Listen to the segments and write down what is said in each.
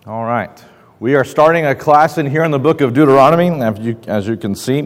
All right. We are starting a class in here in the book of Deuteronomy, as you can see.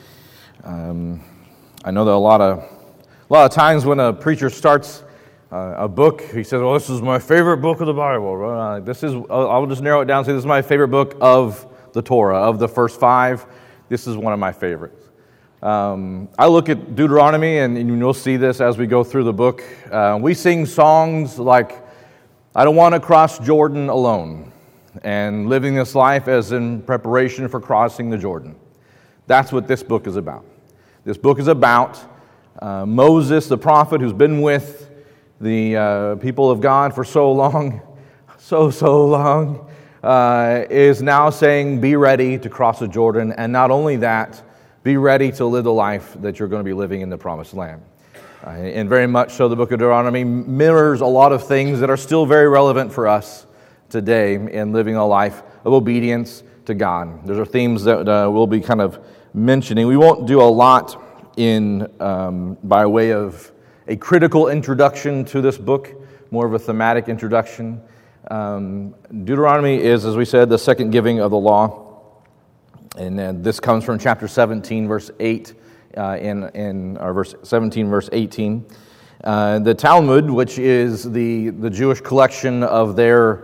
I know that a lot of times when a preacher starts a book, he says, "Well, this is my favorite book of the Bible." I'll just narrow it down and say, this is my favorite book of the Torah, of the first five. This is one of my favorites. I look at Deuteronomy, and you'll see this as we go through the book. We sing songs like, "I don't want to cross Jordan alone," and living this life as in preparation for crossing the Jordan. That's what this book is about. This book is about Moses, the prophet, who's been with the people of God for so long, so long, is now saying, be ready to cross the Jordan, and not only that, be ready to live the life that you're going to be living in the Promised Land. And very much so, the book of Deuteronomy mirrors a lot of things that are still very relevant for us today in living a life of obedience to God. Those are themes that we'll be kind of mentioning. We won't do a lot by way of a critical introduction to this book, more of a thematic introduction. Deuteronomy is, as we said, the second giving of the law. And this comes from chapter 17, verse 8, verse 17, verse 18. The Talmud, which is the Jewish collection of their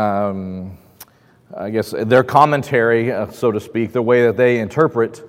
their commentary, so to speak, the way that they interpret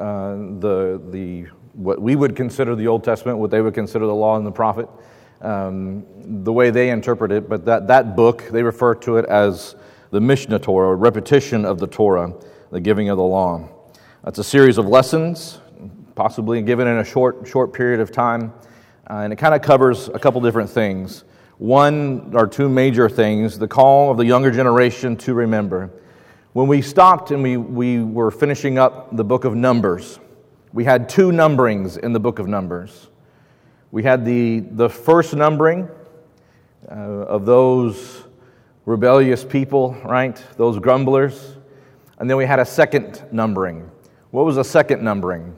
what we would consider the Old Testament, what they would consider the Law and the Prophet, the way they interpret it. But that book, they refer to it as the Mishnah Torah, a repetition of the Torah, the giving of the law. It's a series of lessons, possibly given in a short period of time, and it kind of covers a couple different things. One or two major things: the call of the younger generation to remember. When we stopped and we were finishing up the book of Numbers, we had two numberings in the book of Numbers. We had the first numbering of those rebellious people, right? Those grumblers. And then we had a second numbering. What was the second numbering?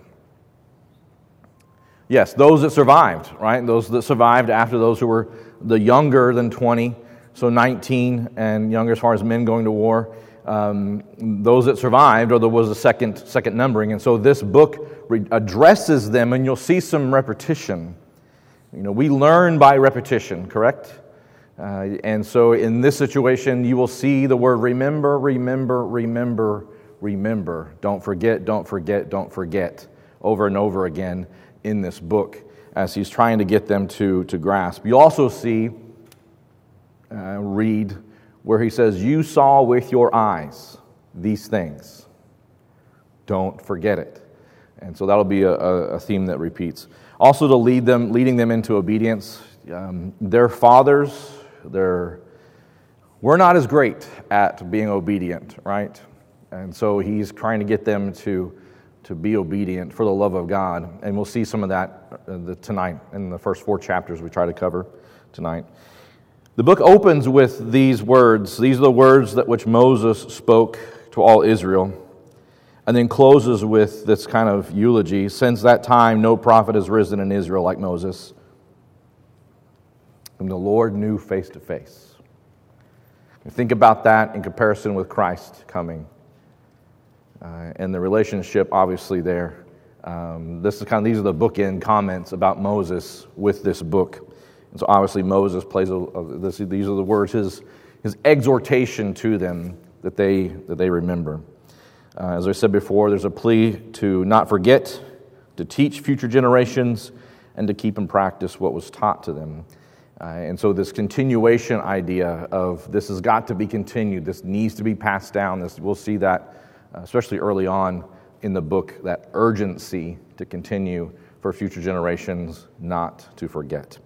Yes, those that survived, right? Those that survived after those who were the younger than 20, so 19 and younger as far as men going to war. Those that survived, or there was a second numbering. And so this book addresses them, and you'll see some repetition. We learn by repetition, correct? And so in this situation, you will see the word remember, remember, remember, remember. Don't forget, don't forget, don't forget, over and over again in this book as he's trying to get them to grasp. You also read where he says, you saw with your eyes these things. Don't forget it. And so that'll be a theme that repeats. Also to leading them into obedience. Their fathers, we're not as great at being obedient, right? And so he's trying to get them to be obedient for the love of God. And we'll see some of that tonight in the first 4 chapters we try to cover tonight. The book opens with these words. These are the words which Moses spoke to all Israel, and then closes with this kind of eulogy. Since that time, no prophet has risen in Israel like Moses, whom the Lord knew face to face. Think about that in comparison with Christ coming, and the relationship obviously there. These are the bookend comments about Moses with this book. And so obviously Moses plays these are the words, his exhortation to them that they remember. As I said before, there's a plea to not forget, to teach future generations, and to keep in practice what was taught to them. And so this continuation idea of this has got to be continued, this needs to be passed down. We'll see that, especially early on in the book, that urgency to continue for future generations not to forget.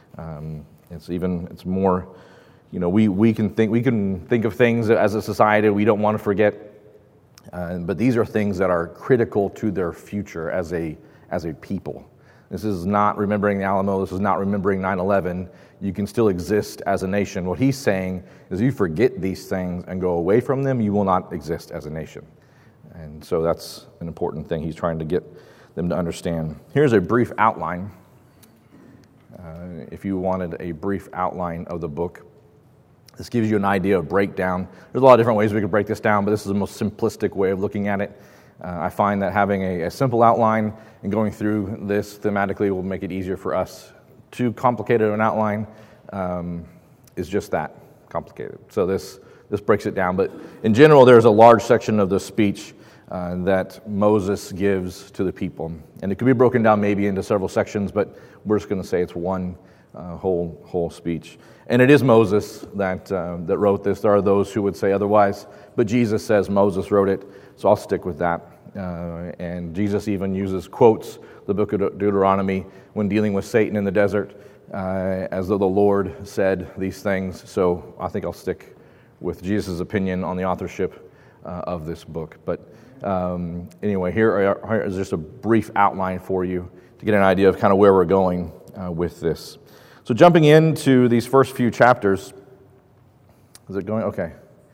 It's more, we can think of things as a society we don't want to forget, but these are things that are critical to their future as a people. This is not remembering the Alamo. This is not remembering 9/11. You can still exist as a nation. What he's saying is, if you forget these things and go away from them, you will not exist as a nation. And so that's an important thing he's trying to get them to understand. Here's a brief outline. If you wanted a brief outline of the book, This gives you an idea of breakdown. There's a lot of different ways we could break this down, but this is the most simplistic way of looking at it. I find that having a simple outline and going through this thematically will make it easier for us. Too complicated an outline is just that, complicated. So this breaks it down. But in general, there's a large section of the speech that Moses gives to the people. And it could be broken down maybe into several sections, but we're just going to say it's one whole speech. And it is Moses that wrote this. There are those who would say otherwise, but Jesus says Moses wrote it, so I'll stick with that. And Jesus even quotes the book of Deuteronomy when dealing with Satan in the desert, as though the Lord said these things. So I think I'll stick with Jesus' opinion on the authorship of this book. But anyway, here is just a brief outline for you to get an idea of kind of where we're going with this. So jumping into these first few chapters, is it going? Okay.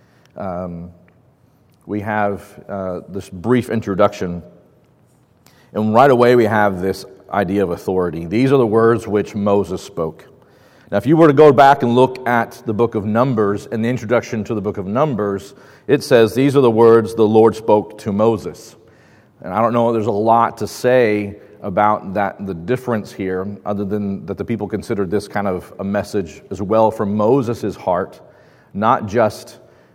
We have this brief introduction, and right away we have this idea of authority. These are the words which Moses spoke. Now, if you were to go back and look at the book of Numbers and the introduction to the book of Numbers, it says, these are the words the Lord spoke to Moses. And I don't know, there's a lot to say about that, the difference here, other than that the people considered this kind of a message as well from Moses' heart, not just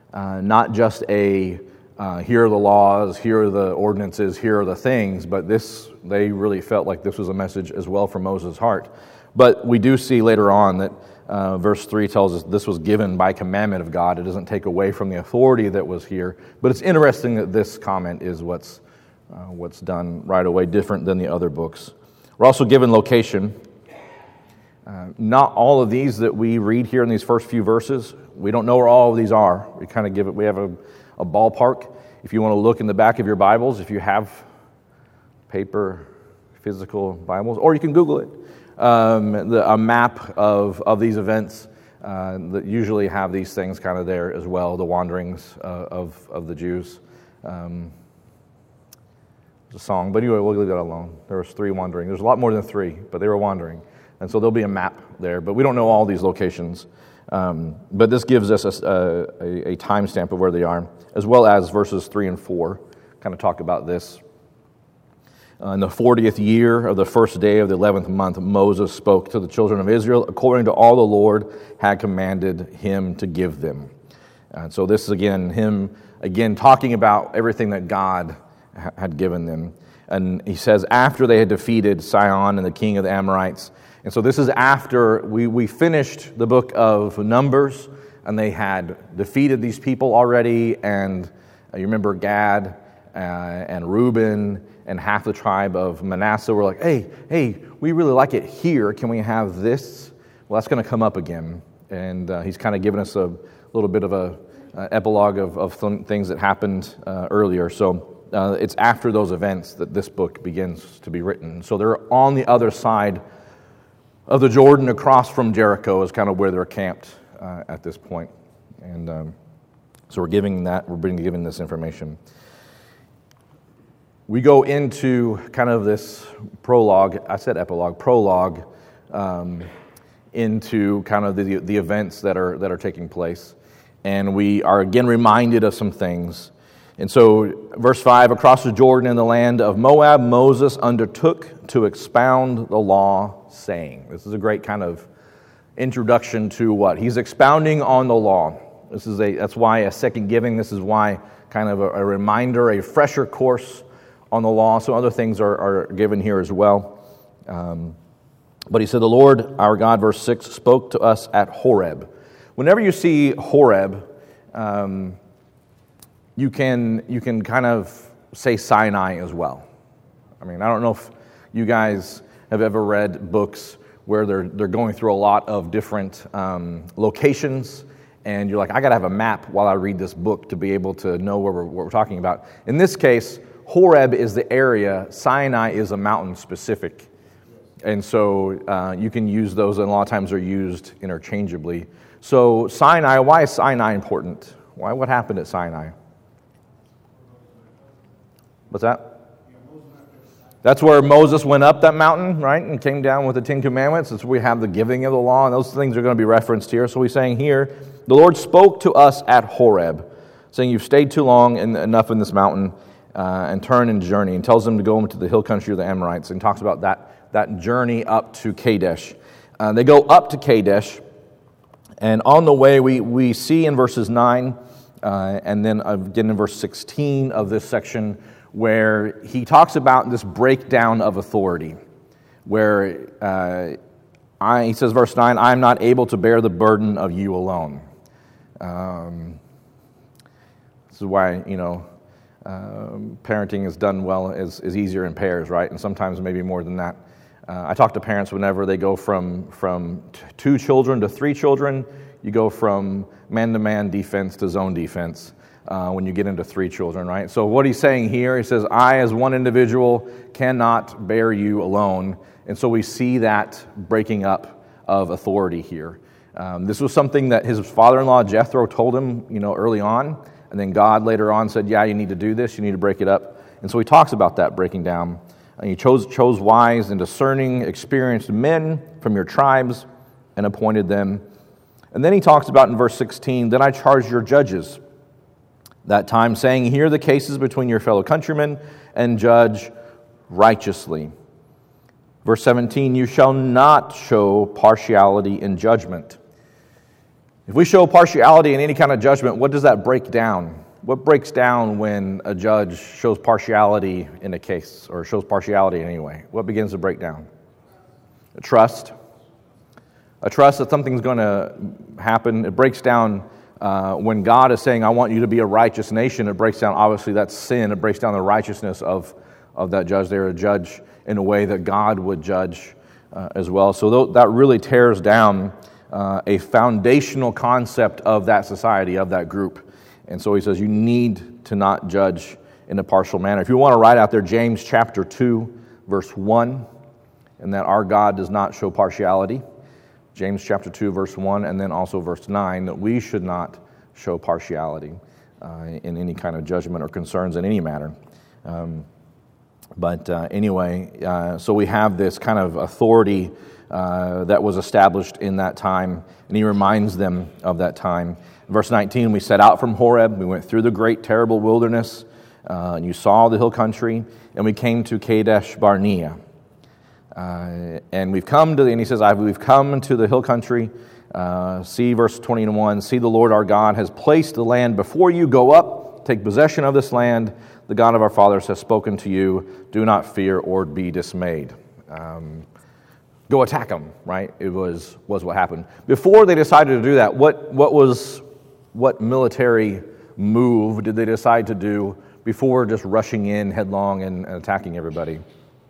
a here are the laws, here are the ordinances, here are the things, but they really felt like this was a message as well from Moses' heart. But we do see later on that verse 3 tells us this was given by commandment of God. It doesn't take away from the authority that was here, but it's interesting that this comment is what's done right away, different than the other books. We're also given location. Not all of these that we read here in these first few verses, we don't know where all of these are. We have a ballpark. If you want to look in the back of your Bibles, if you have paper, physical Bibles, or you can Google it, a map of these events that usually have these things kind of there as well, the wanderings of the Jews. A song, but anyway, we'll leave that alone. There was 3 wandering. There's a lot more than 3, but they were wandering, and so there'll be a map there. But we don't know all these locations. But this gives us a timestamp of where they are, as well as verses 3 and 4 kind of talk about this. In the 40th year of the first day of the 11th month, Moses spoke to the children of Israel according to all the Lord had commanded him to give them. And so this is him talking about everything that God had given them. And he says, after they had defeated Sihon and the king of the Amorites. And so this is after we finished the book of Numbers, and they had defeated these people already. And you remember Gad and Reuben and half the tribe of Manasseh were like, hey, we really like it here. Can we have this? Well, that's going to come up again. And he's kind of given us a little bit of a epilogue of things that happened earlier. So it's after those events that this book begins to be written. So they're on the other side of the Jordan, across from Jericho is kind of where they're camped at this point. And so we're given this information. We go into kind of this prologue, I said epilogue, into kind of the events that are taking place. And we are again reminded of some things. And so, verse 5, across the Jordan in the land of Moab, Moses undertook to expound the law, saying. This is a great kind of introduction to what? He's expounding on the law. That's why a second giving. This is why kind of a reminder, a fresher course on the law. Some other things are given here as well. But he said, the Lord, our God, verse 6, spoke to us at Horeb. Whenever you see Horeb, you can kind of say Sinai as well. I mean, I don't know if you guys have ever read books where they're going through a lot of different locations, and you're like, I got to have a map while I read this book to be able to know what we're talking about. In this case, Horeb is the area, Sinai is a mountain specific. And so you can use those, and a lot of times they're used interchangeably. So Sinai, why is Sinai important? What happened at Sinai? What's that? That's where Moses went up that mountain, right, and came down with the 10 Commandments. That's where we have the giving of the law, and those things are going to be referenced here. So he's saying here, The Lord spoke to us at Horeb, saying, you've stayed too long and enough in this mountain, and turn and journey, and tells them to go into the hill country of the Amorites, and talks about that journey up to Kadesh. They go up to Kadesh, and on the way we see in verses 9 and then again in verse 16 of this section where he talks about this breakdown of authority, where he says, verse 9, I am not able to bear the burden of you alone. This is why, parenting is done well is easier in pairs, right? And sometimes maybe more than that. I talk to parents whenever they go from 2 children to 3 children. You go from man-to-man defense to zone defense when you get into 3 children, right? So what he's saying here, he says, I as one individual cannot bear you alone. And so we see that breaking up of authority here. This was something that his father-in-law Jethro told him, early on. And then God later on said, yeah, you need to do this. You need to break it up. And so he talks about that breaking down. And he chose wise and discerning, experienced men from your tribes and appointed them. And then he talks about in verse 16, then I charged your judges that time, saying, hear the cases between your fellow countrymen and judge righteously. Verse 17, you shall not show partiality in judgment. If we show partiality in any kind of judgment, what does that break down? What breaks down when a judge shows partiality in a case, or shows partiality in any way? What begins to break down? A trust. A trust that something's going to happen. It breaks down when God is saying, I want you to be a righteous nation. It breaks down, obviously, that's sin. It breaks down the righteousness of that judge. They're a judge in a way that God would judge as well. So that really tears down a foundational concept of that society, of that group. And so he says you need to not judge in a partial manner. If you want to write out there James chapter 2, verse 1, and that our God does not show partiality. James chapter 2, verse 1, and then also verse 9, that we should not show partiality in any kind of judgment or concerns in any matter. But anyway, so we have this kind of authority that was established in that time, and he reminds them of that time. Verse 19, we set out from Horeb, we went through the great terrible wilderness, and you saw the hill country, and we came to Kadesh Barnea. And we've come to, and he says, we've come to the hill country. See verse 21, see the Lord our God has placed the land before you. Go up, take possession of this land. The God of our fathers has spoken to you. Do not fear or be dismayed. Go attack them, right? It was what happened. Before they decided to do that, what military move did they decide to do before just rushing in headlong and attacking everybody?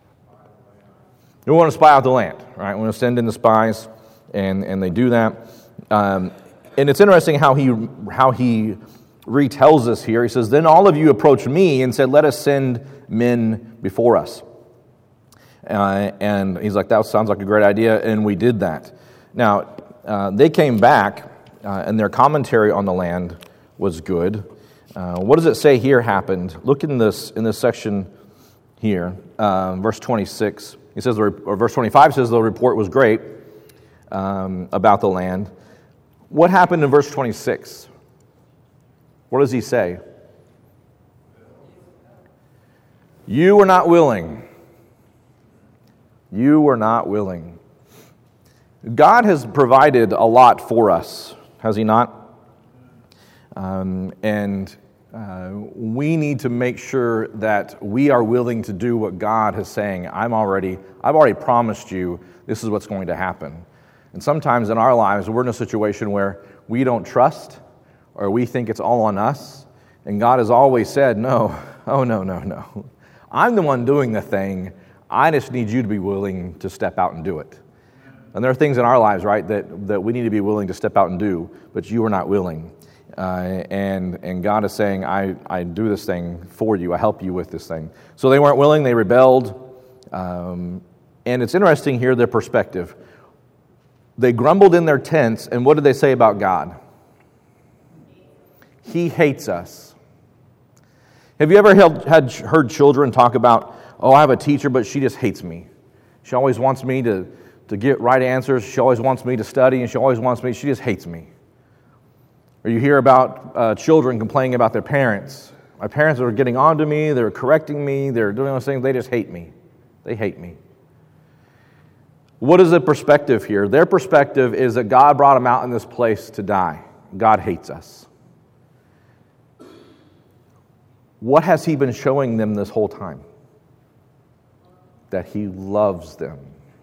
We want to spy out the land, right? We want to send in the spies, and they do that. And it's interesting how he retells us here. He says, then all of you approached me and said, let us send men before us. And he's like, that sounds like a great idea, and we did that. Now, they came back, and their commentary on the land was good. What does it say here happened? Look in this section here, verse 26. He says, or verse 25 says the report was great about the land. What happened in verse 26? What does he say? You were not willing. You were not willing. God has provided a lot for us, has he not? We need to make sure that we are willing to do what God is saying. I've already promised you this is what's going to happen. And sometimes in our lives, we're in a situation where we don't trust, or we think it's all on us. And God has always said, no. I'm the one doing the thing. I just need you to be willing to step out and do it. And there are things in our lives, right, that we need to be willing to step out and do, but you are not willing. And God is saying, I do this thing for you. I help you with this thing. So they weren't willing. They rebelled. And it's interesting here, their perspective. They grumbled in their tents, and what did they say about God? He hates us. Have you ever heard children talk about, I have a teacher, but she just hates me. She always wants me to get right answers. She always wants me to study, and she just hates me. Or you hear about children complaining about their parents. My parents are getting on to me, they're correcting me, they're doing those things, they just hate me. They hate me. What is the perspective here? Their perspective is that God brought them out in this place to die. God hates us. What has He been showing them this whole time? That He loves them.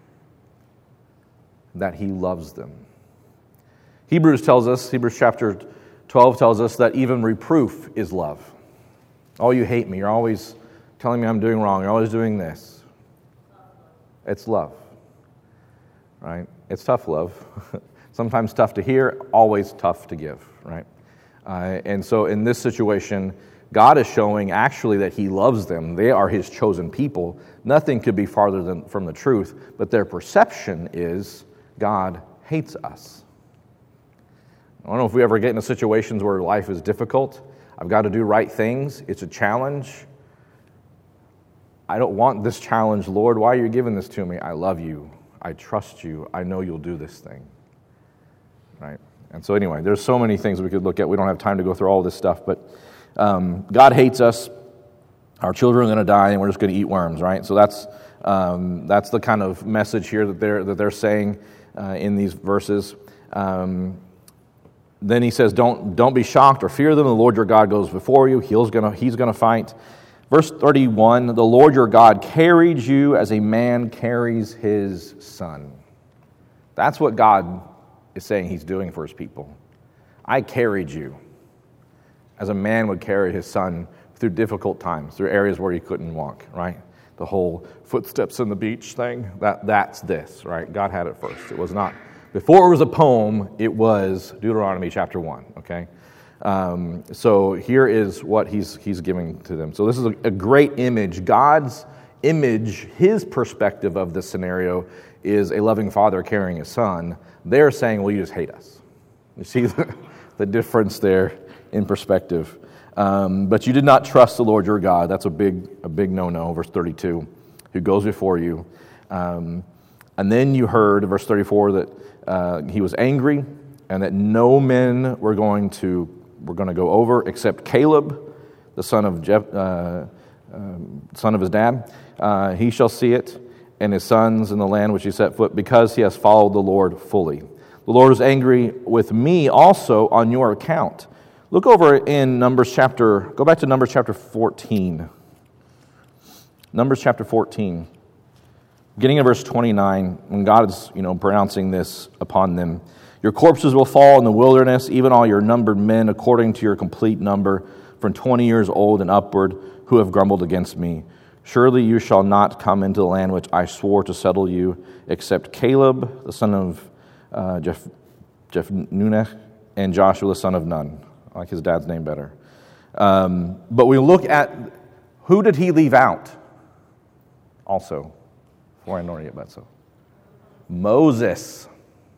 That He loves them. Hebrews chapter 12 tells us that even reproof is love. Oh, you hate me. You're always telling me I'm doing wrong. You're always doing this. It's love. Right? It's tough love. Sometimes tough to hear, always tough to give. Right? And so in this situation, God is showing actually that He loves them. They are His chosen people. Nothing could be farther from the truth. But their perception is God hates us. I don't know if we ever get into situations where life is difficult. I've got to do right things. It's a challenge. I don't want this challenge, Lord. Why are you giving this to me? I love you. I trust you. I know you'll do this thing. Right? And so anyway, there's so many things we could look at. We don't have time to go through all this stuff, but God hates us. Our children are going to die, and we're just going to eat worms, right? So that's the kind of message here that they're saying in these verses. Then he says, don't be shocked or fear them. The Lord your God goes before you. He's going to fight. Verse 31, the Lord your God carried you as a man carries his son. That's what God is saying He's doing for His people. I carried you as a man would carry his son through difficult times, through areas where he couldn't walk, right? The whole footsteps on the beach thing, that's this, right? God had it first. It was not, before it was a poem, it was Deuteronomy chapter 1, okay? So here is what he's giving to them. So this is a great image. God's image, His perspective of this scenario is a loving father carrying his son. They're saying, well, you just hate us. You see the difference there in perspective. But you did not trust the Lord your God. That's a big no-no, verse 32, who goes before you. And then you heard, verse 34, that He was angry and that no men were going to go over except Caleb, the son of his dad. He shall see it, and his sons in the land which he set foot, because he has followed the Lord fully. The Lord is angry with me also on your account. Look over in go back to Numbers chapter 14. Numbers chapter 14. Beginning in verse 29, when God is, pronouncing this upon them. Your corpses will fall in the wilderness, even all your numbered men, according to your complete number, from 20 years old and upward, who have grumbled against me. Surely you shall not come into the land which I swore to settle you, except Caleb, the son of Jephunneh, and Joshua, the son of Nun. I like his dad's name better. But we look at, who did he leave out? Also, before I know it yet, so Moses.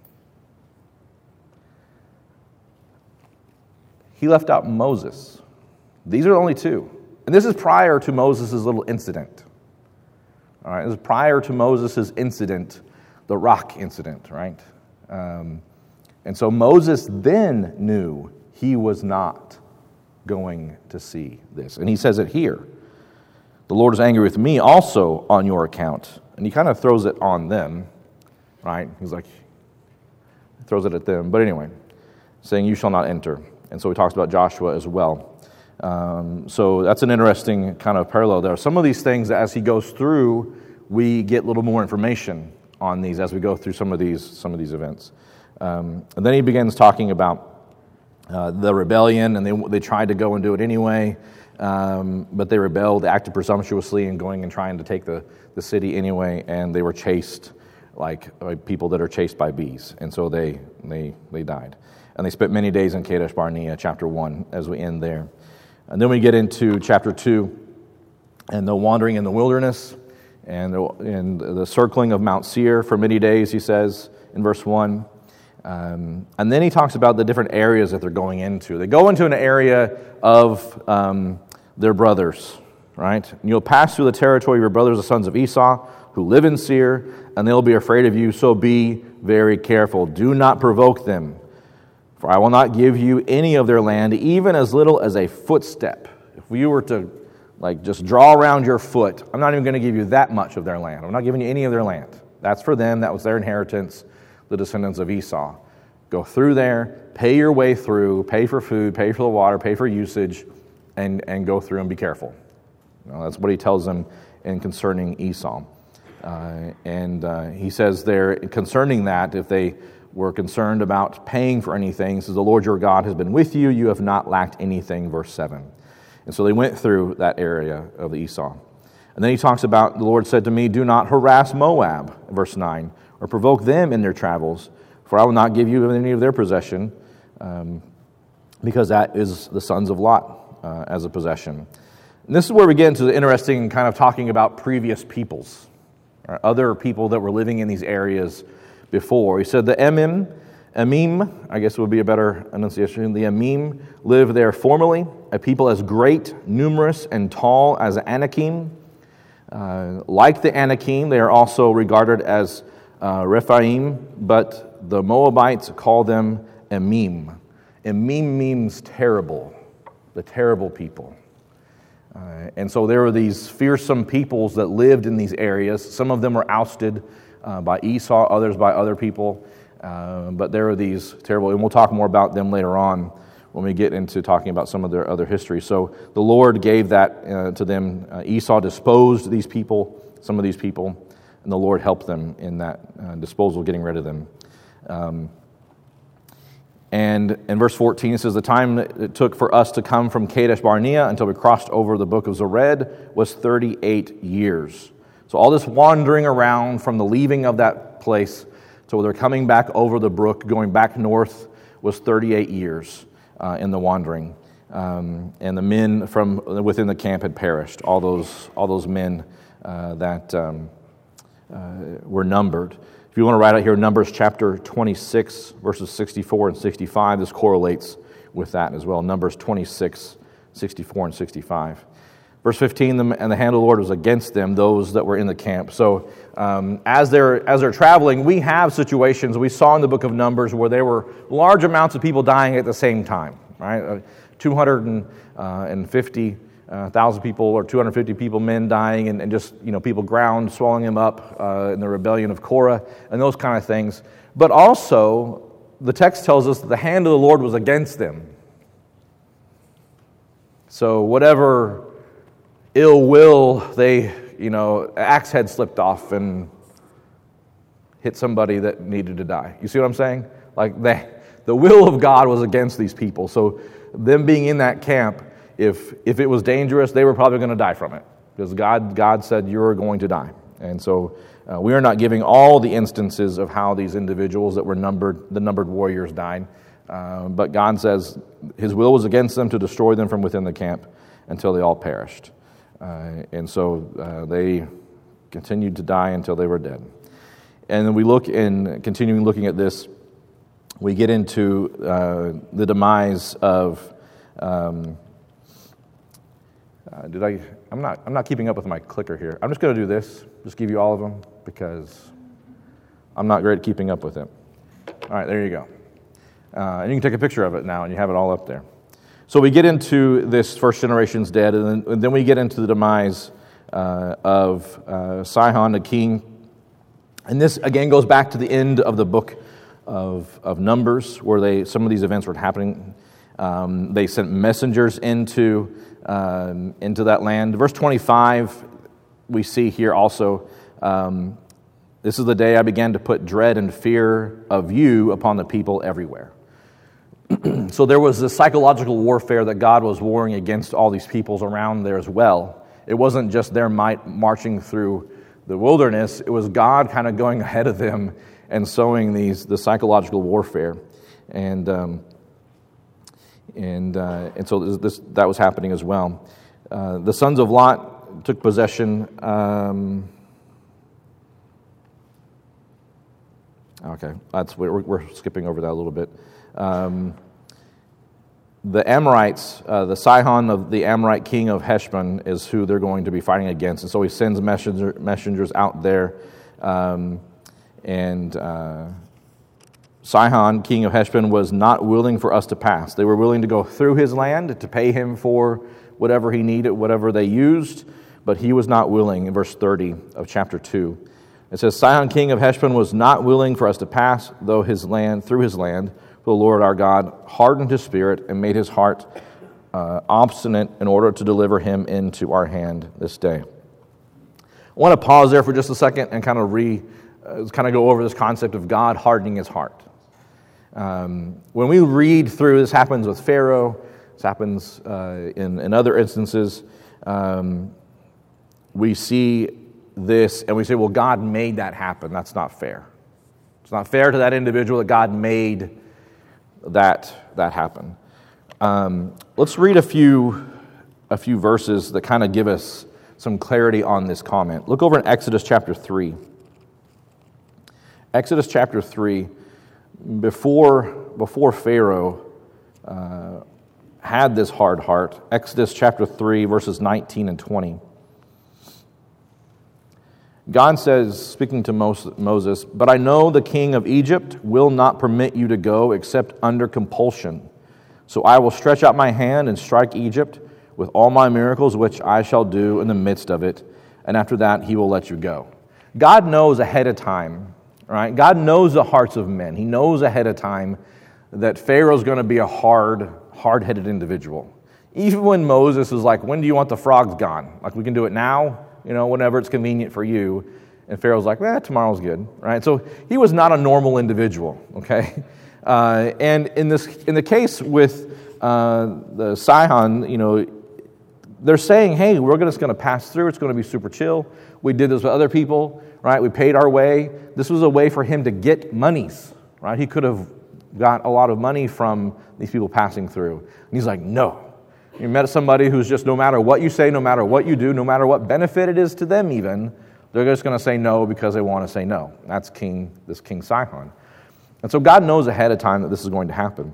He left out Moses. These are the only two. And this is prior to Moses' little incident. All right, this is prior to Moses' incident, the rock incident, right? And so Moses then knew he was not going to see this. And he says it here. The Lord is angry with me also on your account. And he kind of throws it on them, right? He's like, throws it at them. But anyway, saying you shall not enter. And so he talks about Joshua as well. So that's an interesting kind of parallel there. Some of these things, as he goes through, we get a little more information on these as we go through some of these events. And then he begins talking about the rebellion, and they tried to go and do it anyway, but they rebelled, they acted presumptuously in going and trying to take the city anyway, and they were chased like people that are chased by bees, and so they died. And they spent many days in Kadesh Barnea, chapter 1, as we end there. And then we get into chapter 2, and the wandering in the wilderness, and the circling of Mount Seir for many days, he says in verse 1. And then he talks about the different areas that they're going into. They go into an area of their brothers, right? And you'll pass through the territory of your brothers, the sons of Esau, who live in Seir, and they'll be afraid of you, so be very careful. Do not provoke them. For I will not give you any of their land, even as little as a footstep. If you were to just draw around your foot, I'm not even going to give you that much of their land. I'm not giving you any of their land. That's for them. That was their inheritance, the descendants of Esau. Go through there, pay your way through, pay for food, pay for the water, pay for usage, and go through and be careful. That's what he tells them in concerning Esau. He says there, concerning that, if they were concerned about paying for anything, he says, the Lord your God has been with you, you have not lacked anything, verse 7. And so they went through that area of the Esau. And then he talks about, the Lord said to me, do not harass Moab, verse 9, or provoke them in their travels, for I will not give you any of their possession, because that is the sons of Lot as a possession. And this is where we get into the interesting kind of talking about previous peoples, or other people that were living in these areas before. He said the Emim, I guess would be a better enunciation, the Emim lived there formerly, a people as great, numerous, and tall as Anakim. Like the Anakim, they are also regarded as Rephaim, but the Moabites call them Emim. Emim means terrible, the terrible people. And so there were these fearsome peoples that lived in these areas. Some of them were ousted by Esau, others by other people. But there are these terrible, and we'll talk more about them later on when we get into talking about some of their other history. So the Lord gave that to them. Esau disposed these people, some of these people, and the Lord helped them in that disposal, getting rid of them. And in verse 14 it says, the time it took for us to come from Kadesh Barnea until we crossed over the brook of Zered was 38 years. So all this wandering around from the leaving of that place to they're coming back over the brook, going back north, was 38 years in the wandering. And the men from within the camp had perished, all those men that were numbered. If you want to write out here, Numbers chapter 26, verses 64 and 65, this correlates with that as well. Numbers 26, 64 and 65. Verse 15, and the hand of the Lord was against them, those that were in the camp. So as they're traveling, we have situations we saw in the book of Numbers where there were large amounts of people dying at the same time, right? 250,000 people or 250 people, men dying, and just people drowned, swallowing them up in the rebellion of Korah, and those kind of things. But also, the text tells us that the hand of the Lord was against them. So whatever ill will they, axe head slipped off and hit somebody that needed to die. You see what I'm saying? Like the will of God was against these people. So them being in that camp, if it was dangerous, they were probably going to die from it, because God said you're going to die. And so we are not giving all the instances of how these individuals that were the numbered warriors died, but God says His will was against them to destroy them from within the camp until they all perished. And so they continued to die until they were dead. And then we look in continuing looking at this, we get into the demise of. I'm not keeping up with my clicker here. I'm just going to do this. Just give you all of them because I'm not great at keeping up with it. All right, there you go. And you can take a picture of it now, and you have it all up there. So we get into this first generation's dead, and then we get into the demise of Sihon, the king. And this, again, goes back to the end of the book of Numbers, where some of these events were happening. They sent messengers into that land. Verse 25, we see here also, this is the day I began to put dread and fear of you upon the people everywhere. So there was this psychological warfare that God was warring against all these peoples around there as well. It wasn't just their might marching through the wilderness. It was God kind of going ahead of them and sowing the psychological warfare. And so that was happening as well. The sons of Lot took possession. Okay, we're skipping over that a little bit. The Amorites, the Sihon of the Amorite king of Heshbon is who they're going to be fighting against, and so he sends messengers out there, and Sihon, king of Heshbon, was not willing for us to pass. They were willing to go through his land to pay him for whatever he needed, whatever they used, but he was not willing. In verse 30 of chapter 2, it says, Sihon, king of Heshbon, was not willing for us to pass through his land, for the Lord our God hardened his spirit and made his heart obstinate in order to deliver him into our hand this day. I want to pause there for just a second and kind of go over this concept of God hardening his heart. When we read through, this happens with Pharaoh, this happens in other instances, we see this and we say, well, God made that happen. That's not fair. It's not fair to that individual that God made that happen. Let's read a few verses that kind of give us some clarity on this comment. Look over in Exodus chapter 3. Exodus chapter 3, before Pharaoh had this hard heart, Exodus chapter 3, verses 19 and 20. God says, speaking to Moses, "But I know the king of Egypt will not permit you to go except under compulsion. So I will stretch out my hand and strike Egypt with all my miracles, which I shall do in the midst of it. And after that, he will let you go." God knows ahead of time, right? God knows the hearts of men. He knows ahead of time that Pharaoh's going to be a hard-headed individual. Even when Moses is like, "When do you want the frogs gone? Like, we can do it now, whenever it's convenient for you." And Pharaoh's like, tomorrow's good, right? So he was not a normal individual, okay? And in the case with the Sihon, they're saying, hey, we're just going to pass through. It's going to be super chill. We did this with other people, right? We paid our way. This was a way for him to get monies, right? He could have got a lot of money from these people passing through. And he's like, no. You met somebody who's just, no matter what you say, no matter what you do, no matter what benefit it is to them even, they're just going to say no because they want to say no. That's this King Sihon. And so God knows ahead of time that this is going to happen.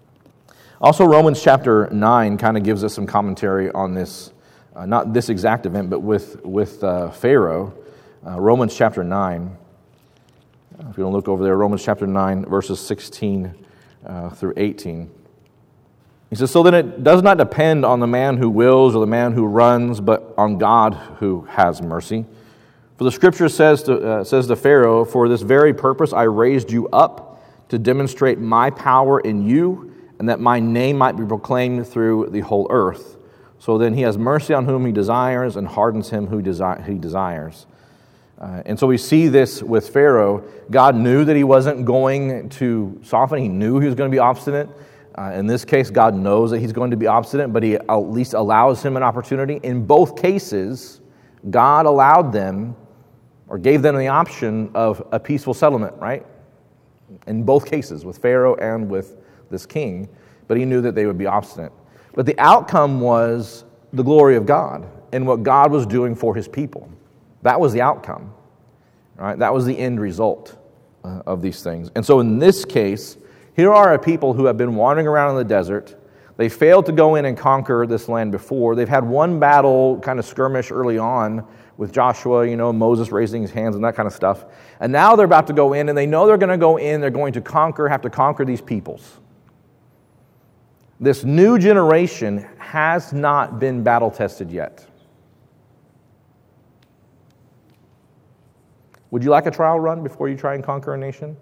Also, Romans chapter 9 kind of gives us some commentary on this, not this exact event, but with Pharaoh. Romans chapter 9, if you don't look over there, Romans chapter 9, verses 16 through 18. He says, "So then it does not depend on the man who wills or the man who runs, but on God who has mercy. For the scripture says to Pharaoh, 'For this very purpose I raised you up, to demonstrate my power in you, and that my name might be proclaimed through the whole earth. So then he has mercy on whom he desires, and hardens him who he desires.'" And so we see this with Pharaoh. God knew that he wasn't going to soften. He knew he was going to be obstinate. In this case, God knows that he's going to be obstinate, but he at least allows him an opportunity. In both cases, God allowed them, or gave them the option of a peaceful settlement, right? In both cases, with Pharaoh and with this king, but he knew that they would be obstinate. But the outcome was the glory of God and what God was doing for his people. That was the outcome, right? That was the end result of these things. And so in this case, here are a people who have been wandering around in the desert. They failed to go in and conquer this land before. They've had one battle, kind of skirmish early on with Joshua, Moses raising his hands and that kind of stuff. And now they're about to go in, and they know they're going to go in, they're going to have to conquer these peoples. This new generation has not been battle tested yet. Would you like a trial run before you try and conquer a nation?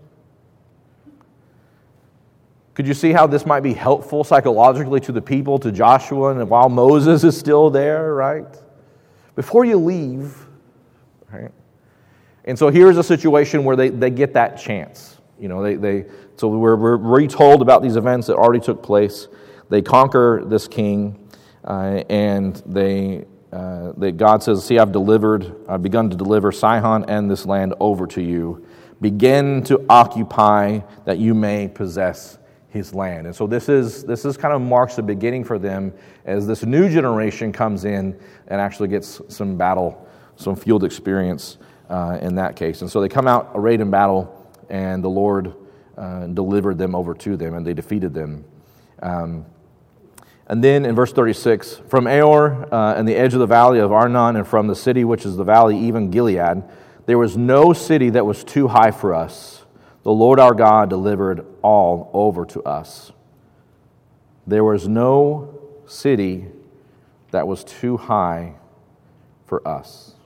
Could you see how this might be helpful psychologically to the people, to Joshua, and while Moses is still there, right? Before you leave, right? And so here's a situation where they get that chance. So we're retold about these events that already took place. They conquer this king, and God says, "See, I've begun to deliver Sihon and this land over to you. Begin to occupy that you may possess his land." And so this is kind of marks the beginning for them as this new generation comes in and actually gets some field experience in that case. And so they come out arrayed in battle, and the Lord delivered them over to them, and they defeated them. And then in verse 36, "From Aor and the edge of the valley of Arnon, and from the city which is the valley, even Gilead, there was no city that was too high for us. the Lord our God delivered all over to us. There was no city that was too high for us.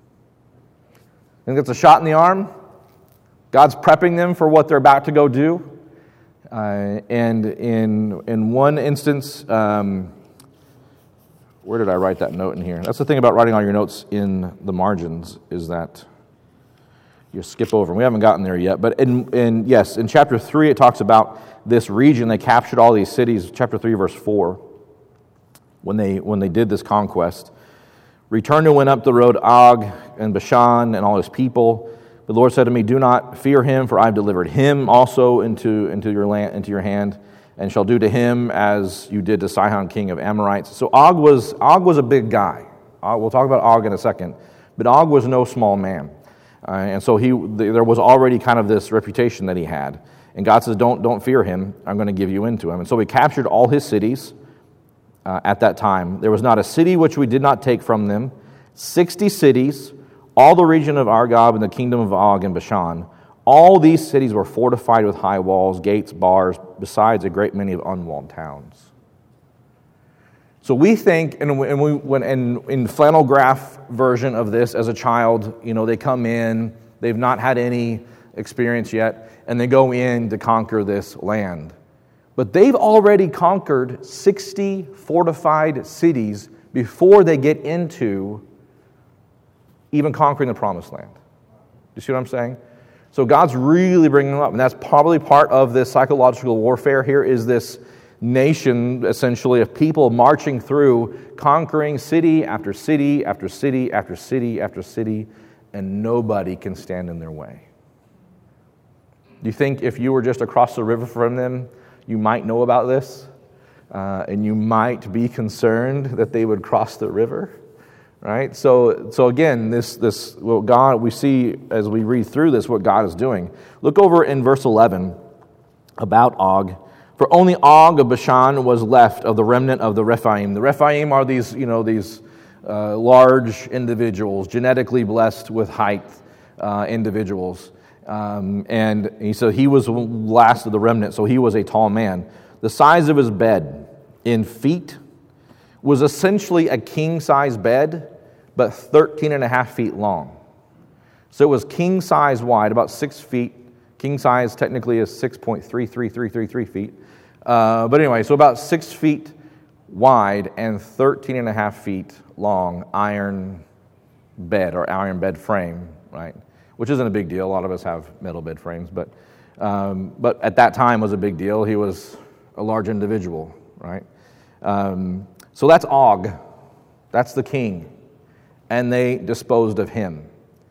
I think that's a shot in the arm. God's prepping them for what they're about to go do. And in one instance, where did I write that note in here? That's the thing about writing all your notes in the margins, is that you skip over. We haven't gotten there yet. But in chapter 3, it talks about this region. They captured all these cities. Chapter 3, verse 4, when they did this conquest. Returned and went up the road Og and Bashan and all his people. The Lord said to me, do not fear him, for I have delivered him also into your hand, and shall do to him as you did to Sihon, king of Amorites. So Og was a big guy. We'll talk about Og in a second. But Og was no small man. And so there was already kind of this reputation that he had. And God says, don't fear him. I'm going to give you into him. And so we captured all his cities at that time. There was not a city which we did not take from them. 60 cities, all the region of Argob and the kingdom of Og and Bashan. All these cities were fortified with high walls, gates, bars, besides a great many of unwalled towns. So we think, in flannel graph version of this as a child, they come in, they've not had any experience yet, and they go in to conquer this land. But they've already conquered 60 fortified cities before they get into even conquering the promised land. Do you see what I'm saying? So God's really bringing them up, and that's probably part of this psychological warfare. Here is this nation, essentially, of people marching through, conquering city after city after city after city after city, and nobody can stand in their way. Do you think if you were just across the river from them, you might know about this, and you might be concerned that they would cross the river? Right? So again, this what God, we see as we read through this, what God is doing. Look over in verse 11 about Og. For only Og of Bashan was left of the remnant of the Rephaim. The Rephaim are these large individuals, genetically blessed with height individuals. And so he was last of the remnant, so he was a tall man. The size of his bed in feet was essentially a king-size bed, but 13 and a half feet long. So it was king-size wide, about 6 feet. King-size technically is 6.33333 feet. But anyway, so about 6 feet wide and 13 and a half feet long iron bed or iron bed frame, right? Which isn't a big deal. A lot of us have metal bed frames, but at that time was a big deal. He was a large individual, right? So that's Og. That's the king. And they disposed of him.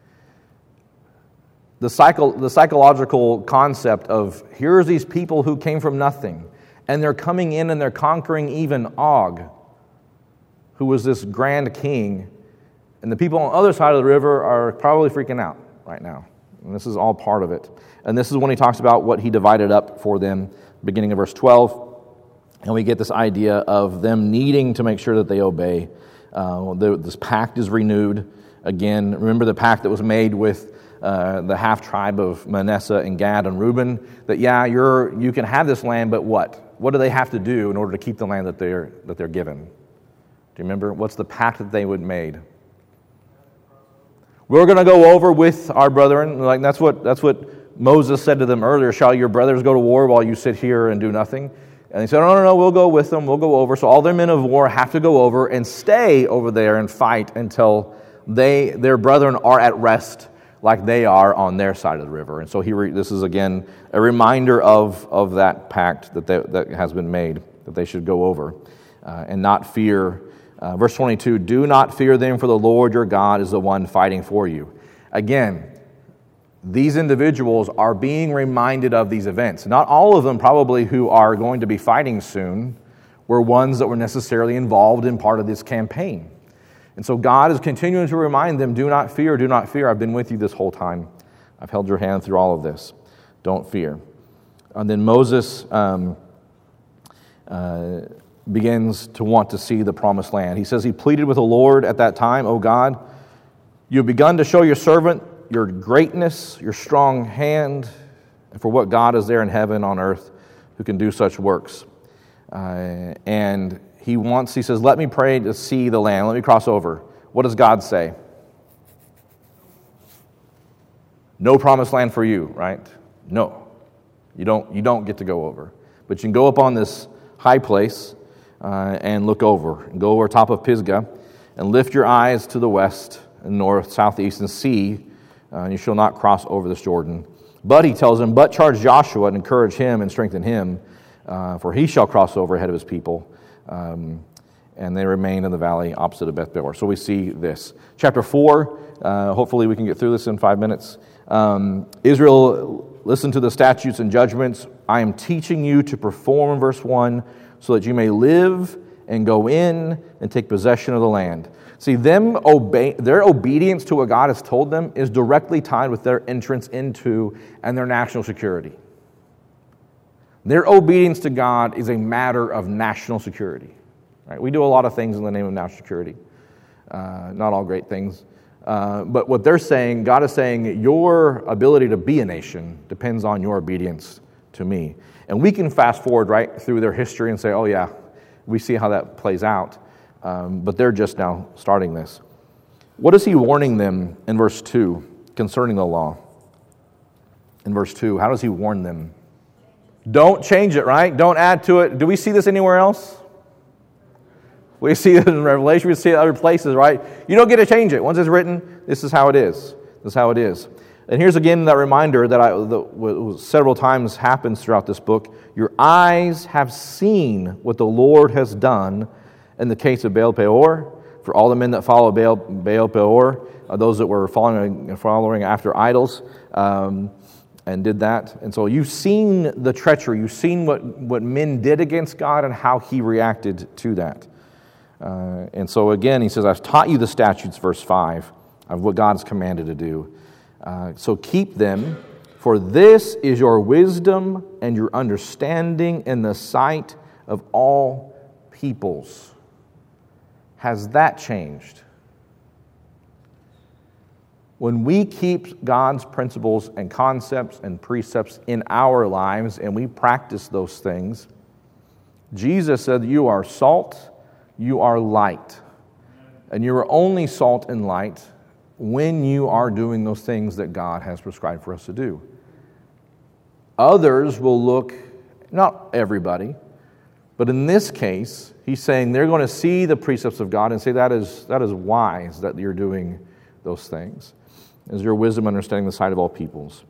The psychological concept of here's these people who came from nothing, and they're coming in and they're conquering even Og, who was this grand king, and the people on the other side of the river are probably freaking out right now. And this is all part of it. And this is when he talks about what he divided up for them, beginning of verse 12. And we get this idea of them needing to make sure that they obey. This pact is renewed again. Remember the pact that was made with the half tribe of Manasseh and Gad and Reuben? That you can have this land, but what? What do they have to do in order to keep the land that they're given? Do you remember? What's the pact that they would made? We're going to go over with our brethren. Like that's what Moses said to them earlier. Shall your brothers go to war while you sit here and do nothing? And they said, no, we'll go with them, we'll go over. So all their men of war have to go over and stay over there and fight until their brethren are at rest like they are on their side of the river. And so this is, again, a reminder of that pact that has been made, that they should go over and not fear. Verse 22, do not fear them, for the Lord your God is the one fighting for you. Again, these individuals are being reminded of these events. Not all of them probably who are going to be fighting soon were ones that were necessarily involved in part of this campaign. And so God is continuing to remind them, do not fear, do not fear. I've been with you this whole time. I've held your hand through all of this. Don't fear. And then Moses begins to want to see the promised land. He says he pleaded with the Lord at that time, O God, you have begun to show your servant your greatness, your strong hand, For what God is there in heaven, on earth, who can do such works? And he says, let me pray to see the land. Let me cross over. What does God say? No promised land for you, right? No. You don't get to go over. But you can go up on this high place and look over. And go over top of Pisgah and lift your eyes to the west and north, southeast, and see, and you shall not cross over this Jordan. But he tells him, but charge Joshua and encourage him and strengthen him, for he shall cross over ahead of his people. And they remain in the valley opposite of Beth Peor. So we see this. Chapter 4, hopefully we can get through this in 5 minutes. Israel, listen to the statutes and judgments. I am teaching you to perform, verse 1, so that you may live and go in and take possession of the land. See, their obedience to what God has told them is directly tied with their entrance into and their national security. Their obedience to God is a matter of national security. Right? We do a lot of things in the name of national security. Not all great things. But what they're saying, God is saying, your ability to be a nation depends on your obedience to me. And we can fast forward right through their history and say, oh yeah, we see how that plays out. But they're just now starting this. What is he warning them in verse 2 concerning the law? In verse 2, how does he warn them? Don't change it, right? Don't add to it. Do we see this anywhere else? We see it in Revelation. We see it in other places, right? You don't get to change it. Once it's written, this is how it is. This is how it is. And here's again that reminder that several times happens throughout this book. Your eyes have seen what the Lord has done in the case of Baal Peor. For all the men that follow Baal Peor, those that were following after idols, and did that. And so you've seen the treachery. You've seen what men did against God and how he reacted to that. And so again, he says, I've taught you the statutes, verse 5, of what God's commanded to do. So keep them, for this is your wisdom and your understanding in the sight of all peoples. Has that changed? When we keep God's principles and concepts and precepts in our lives and we practice those things, Jesus said, you are salt, you are light. And you are only salt and light when you are doing those things that God has prescribed for us to do. Others will look, not everybody, but in this case, he's saying they're going to see the precepts of God and say that is wise that you're doing those things. Is your wisdom understanding the sight of all peoples.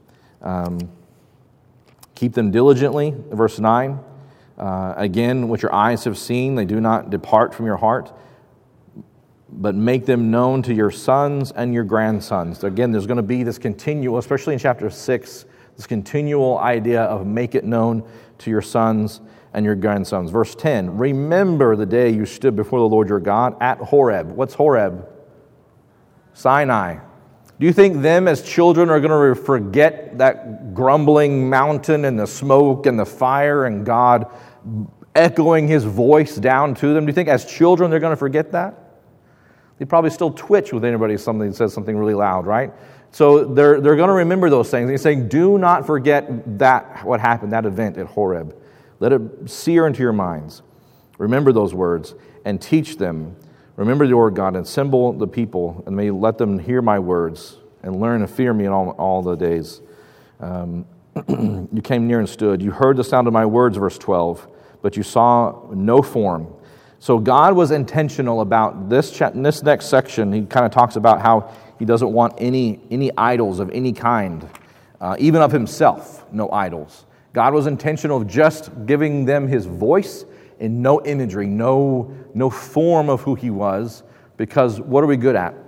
Keep them diligently, verse 9. Again, what your eyes have seen, they do not depart from your heart, but make them known to your sons and your grandsons. Again, there's going to be this continual, especially in chapter 6, this continual idea of make it known to your sons and your grandsons. Verse 10, remember the day you stood before the Lord your God at Horeb. What's Horeb? Sinai. Do you think them as children are going to forget that grumbling mountain and the smoke and the fire and God echoing his voice down to them? Do you think as children they're going to forget that? They probably still twitch with anybody something says something really loud, right? So they're going to remember those things. He's saying, do not forget that, what happened, that event at Horeb. Let it sear into your minds. Remember those words and teach them. Remember the Lord God and assemble the people, and may let them hear my words and learn to fear me in all the days. You came near and stood. You heard the sound of my words, verse 12, but you saw no form. So God was intentional about this next section. He kind of talks about how he doesn't want any idols of any kind, even of himself, no idols. God was intentional of just giving them his voice and no imagery, no form of who he was, because what are we good at?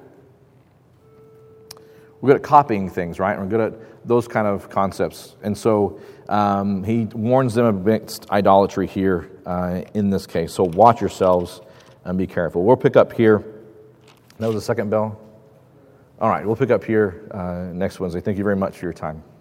We're good at copying things, right? We're good at those kind of concepts. And so he warns them against idolatry here in this case. So watch yourselves and be careful. We'll pick up here. That was the second bell? All right, we'll pick up here next Wednesday. Thank you very much for your time.